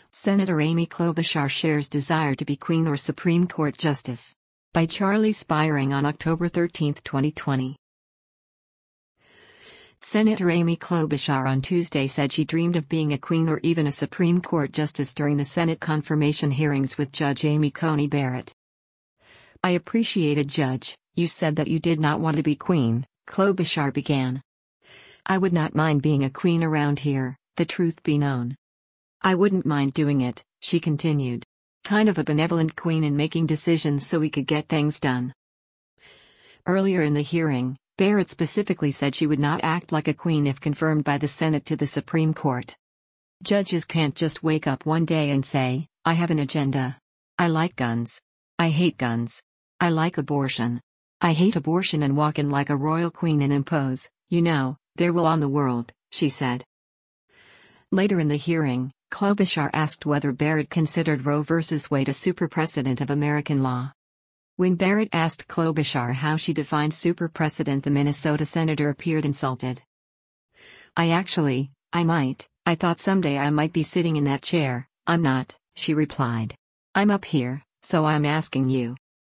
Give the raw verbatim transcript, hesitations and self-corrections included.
Senator Amy Klobuchar shares desire to be Queen or Supreme Court Justice. By Charlie Spiring on October thirteenth, twenty twenty. Senator Amy Klobuchar on Tuesday said she dreamed of being a queen or even a Supreme Court justice during the Senate confirmation hearings with Judge Amy Coney Barrett. "I appreciated, Judge, you said that you did not want to be queen," Klobuchar began. "I would not mind being a queen around here, the truth be known. I wouldn't mind doing it," she continued. "Kind of a benevolent queen in making decisions so we could get things done." Earlier in the hearing, Barrett specifically said she would not act like a queen if confirmed by the Senate to the Supreme Court. "Judges can't just wake up one day and say, 'I have an agenda. I like guns. I hate guns. I like abortion. I hate abortion,' and walk in like a royal queen and impose, you know, their will on the world," she said. Later in the hearing, Klobuchar asked whether Barrett considered Roe v. Wade a super precedent of American law. When Barrett asked Klobuchar how she defined super precedent, the Minnesota senator appeared insulted. "I actually, I might, I thought someday I might be sitting in that chair. I'm not," she replied. "I'm up here, so I'm asking you."